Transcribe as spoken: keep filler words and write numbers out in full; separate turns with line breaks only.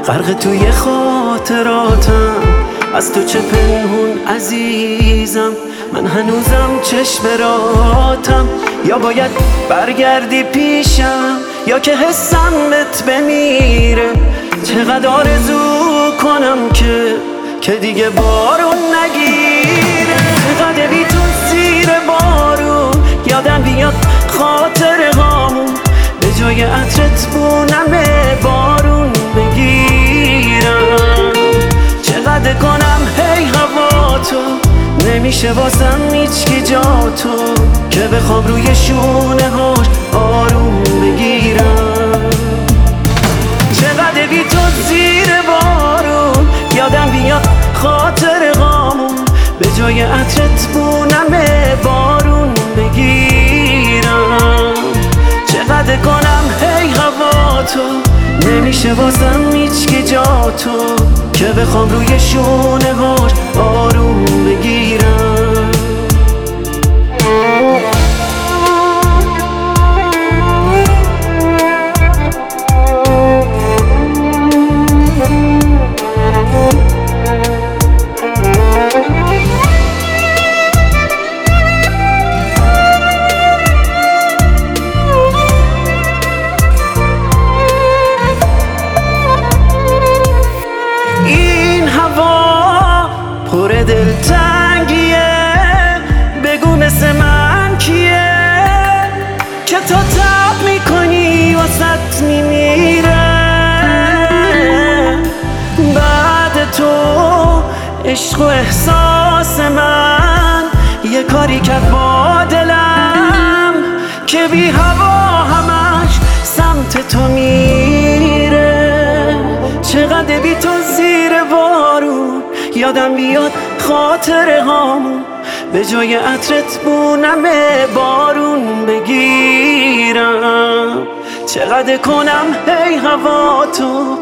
غرق توی خاطراتم، از تو چه پنهون عزیزم. من هنوزم چشم راتم، یا باید برگردی پیشم یا که حسم بهت بمیره. چقدر آرزو کنم که که دیگه بارون نگیره. چقدر بی تو زیر بارون یادم بیاد خاطر هامون، به جای عطرت بونم بارون بگیرم. چقدر کنم هی هوا تو، نمیشه واسم هیچکی جا تو، که بخوام روی شونه هاش آروم بگیرم. چقدر بی تو زیر بارون یادم بیاد خاطر غامون، به جای عطرت بونم بارون بگیرم. چقدر کنم هی هوا تو، نمیشه واسم هیچکی جا تو، که بخوام روی شونه هاش آروم بگیرم. پر دلتنگیه، بگو مثل من کیه که تا تب میکنی واسط میمیره. بعد تو عشق و احساس من یه کاری کرد با دلم، که بی هوا همش سمت تو میره. چقدر بی تو زیر بارون یادم بیاد خاطر هامون، به جای عطرت بونم بارون بگیرم. چقدر کنم هی هوا تو،